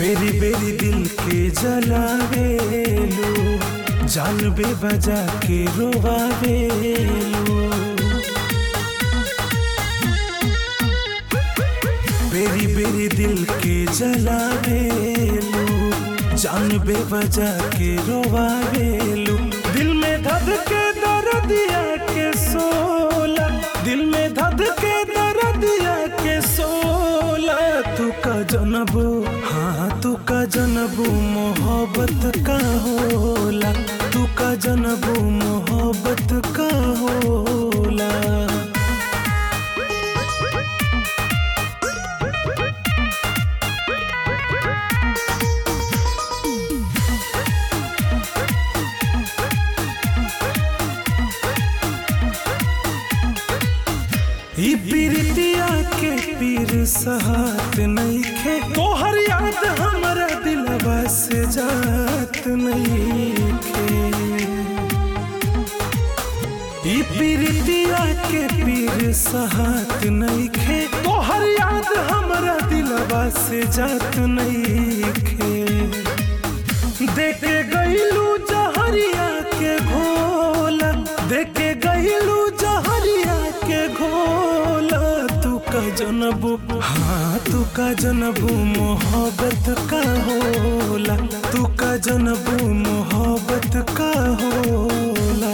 बेरी बेरी दिल के जलावेलू, जान बेवजह के रोवावेलू। बेरी बेरी दिल के जलावेलू, जान बेवजह के रोवावेलू। दिल में धधके दर्दिया के सोला, दिल में धधके दर्दिया के सोला। तू का जनबू, हाँ तू का जनबू मोहब्बत का होला। तू का जनबू मोहब्बत का होला। ई पीरतिया के पीर सहात नइखे, तोहर याद हमरा दिलवा से जात नइखे। ई पीरतिया के पीर सहात नइखे, तोहर याद हमरा दिलवा से जात नइखे। देखे गइलू जहरिया के घोला, देखे गइलू जहरिया के घोला। तू का जनबू, हाँ तू का जनबू मोहब्बत का होला। तू का जनबू मोहब्बत का होला।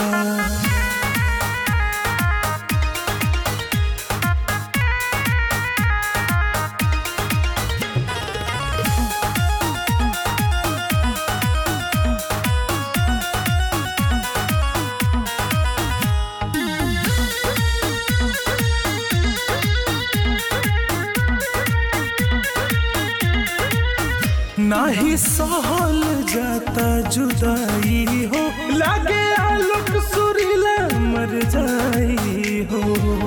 नाही सहल जाता जुदाई हो, लागे आलोक सुरीला मर जाई हो।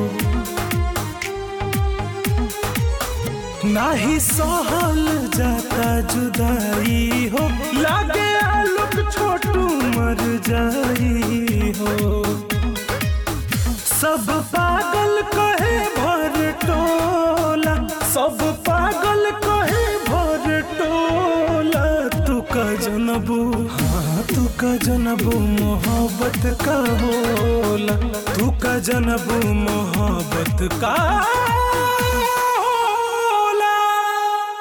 नाही सहल जाता जुदाई हो, लागे आलोक छोटू मर जाई हो। सब पागल कहे भर टोला, सब पागल कहे भर टोला। तू का जनबू, हाँ तू का जनबू मोहब्बत का होला। तू का जनबू मोहब्बत का